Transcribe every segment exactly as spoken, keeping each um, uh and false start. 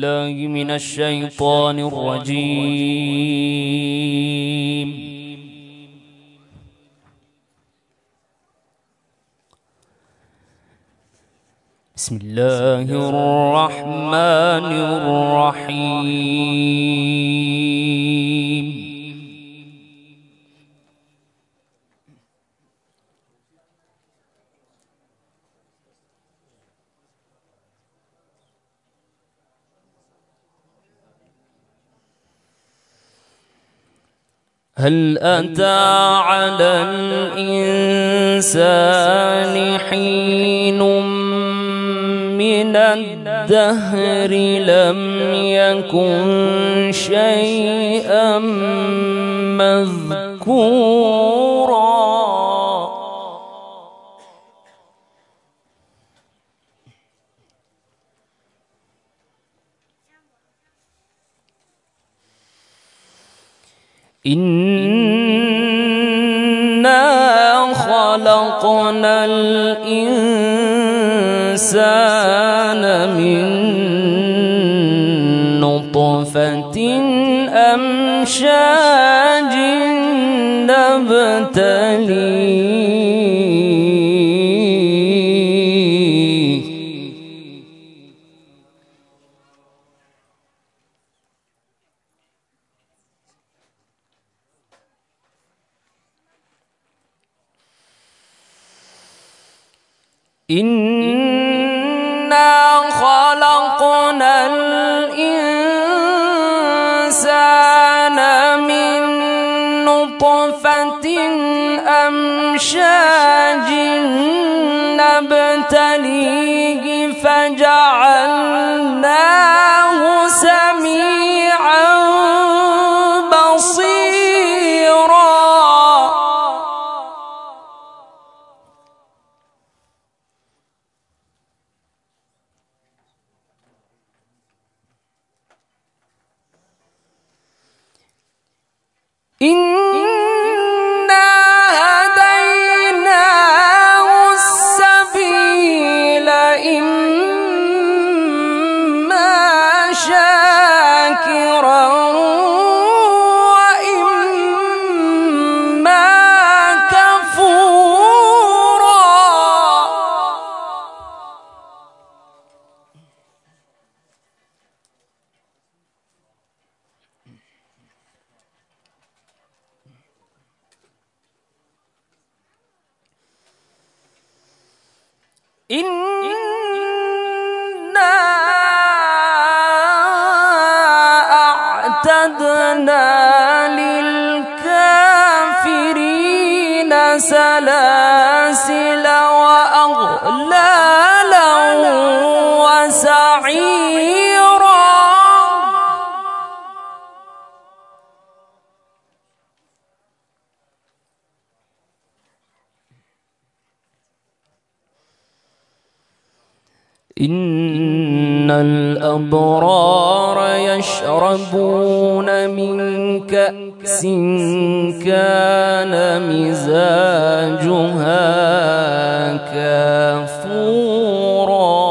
بالله من الشيطان الرجيم. بسم الله الرحمن الرحيم. هل أتى على الإنسان حين من الدهر لم يكن شيئا مذكورا إنا خلقنا الإنسان من نطفة أمشاج نبتليه إنا خلقنا الإنسان من نطفة أمشاج نبتليه فجعلناه سميعا بصيرا. إنا هديناه السبيل إما شاكرا وإما كفورا. إنا أعتدنا للكافرين سلاسل وأغلالا وسعيرا. إن الأبرار يشربون من كأس كان مزاجها كافورا.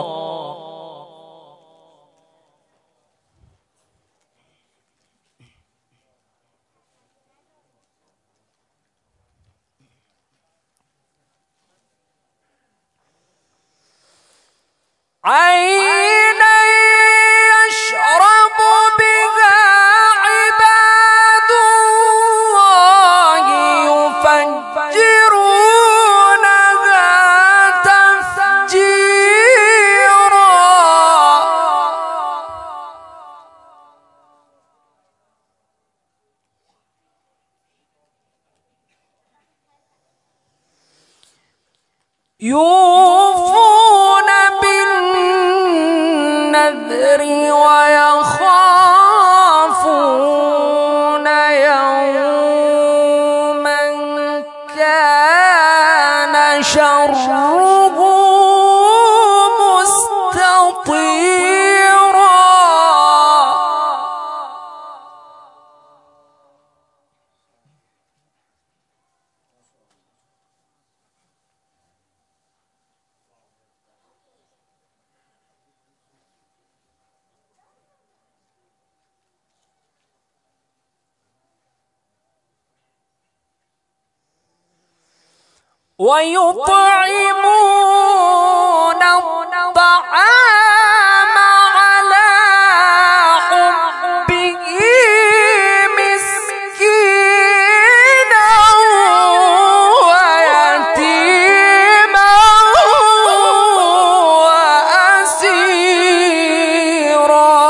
عينا يشرب بها عباد الله يفجرونها تفجيرا. يوفون بالنذر ويخافون يوما كان شره مستطيرا. ويطعمون الطعام على حبه مسكينا ويتيما وأسيرا.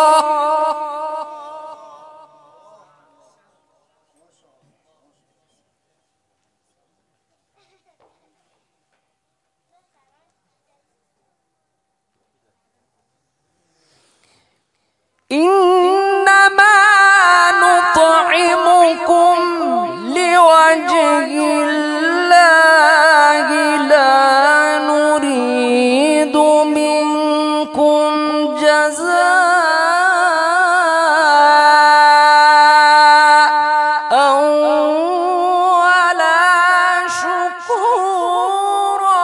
إنما نطعمكم لوجه الله لا نريد منكم جزاء ولا شكورا.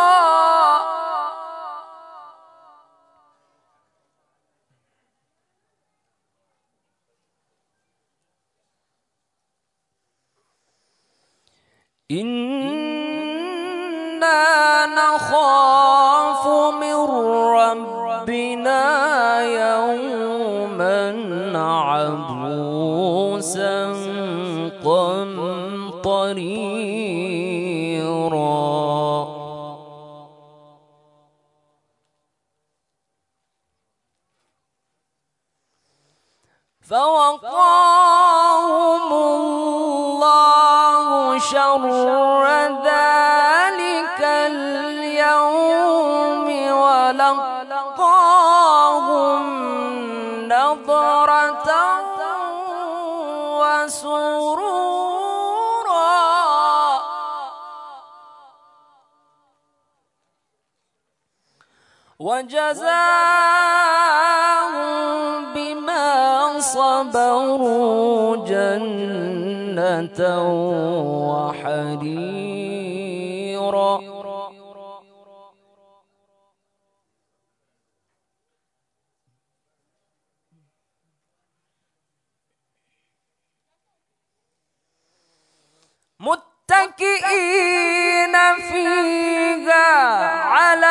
إنا نخاف من ربنا يوما عبوسا قمطريرا. فوقاهم الله شر ذلك اليوم ولقاهم نضرة وسرورا. وجزاهم بما صبروا جنة وحريرا. متكئين فيها على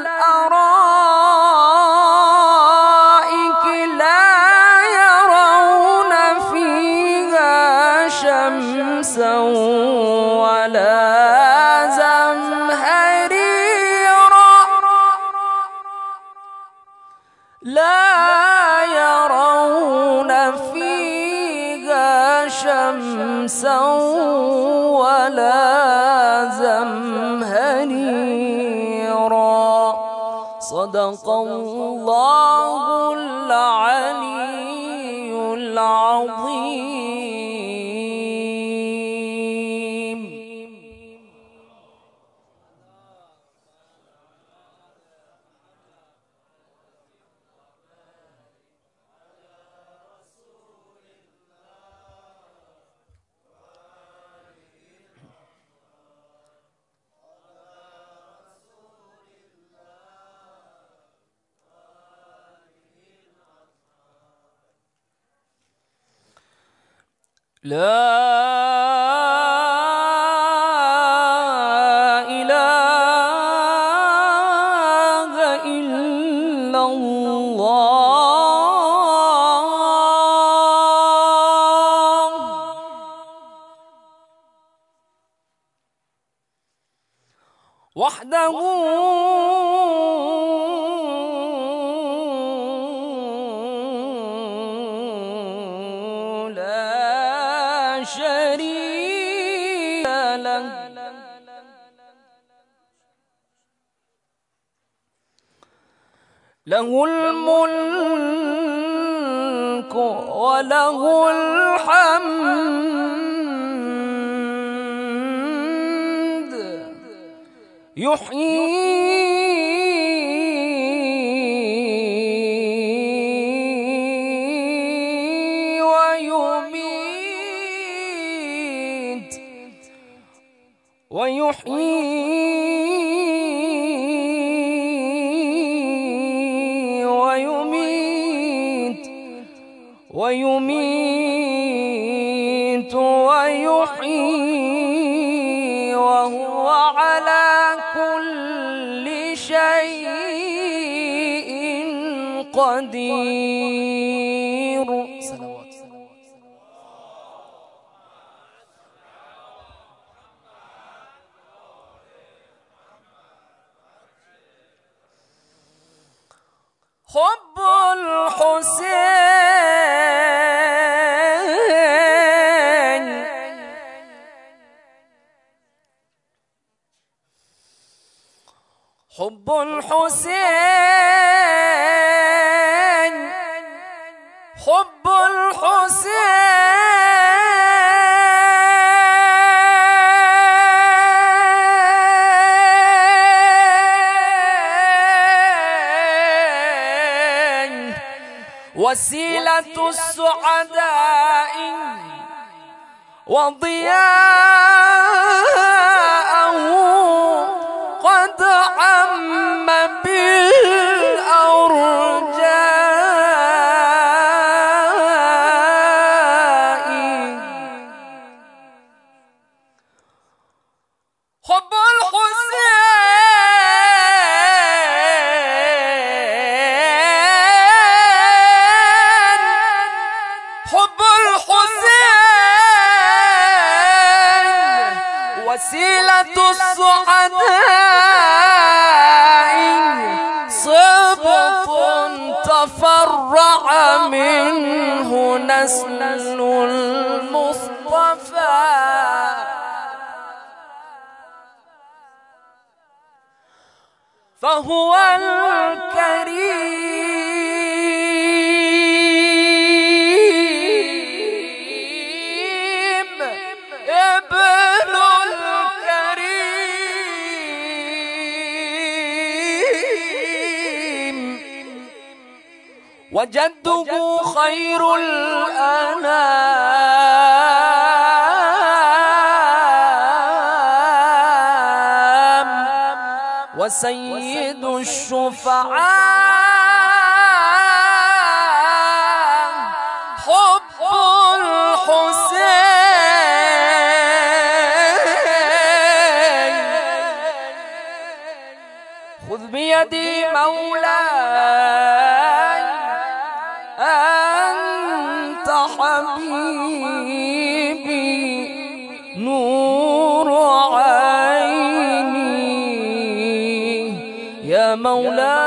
الأرائك لا يرون فيها شمسا ولا زمهريرا. لا يرون فيها شمسا ولا زمهريرا. صدق الله العلي العظيم. لا إله إلا الله وحده شريك له. له الملك وله الحمد يحيي ويحيي ويميت ويميت ويحيي وهو على قدير. صلوات. حب الحسين حب الحسين حب الحسين وسيلة السعداء وضياءه قد عم بالأرجاء. حب الحسين حب الحسين وسيلة السعداء صبط تفرع منه نسل المصطفى. فهو الكريم ابن الكريم وجده خير الأنام وسيد الشفعاء. حب الحسين خذ بيدي مولاي أنت حبيبي نور عيني يا مولاي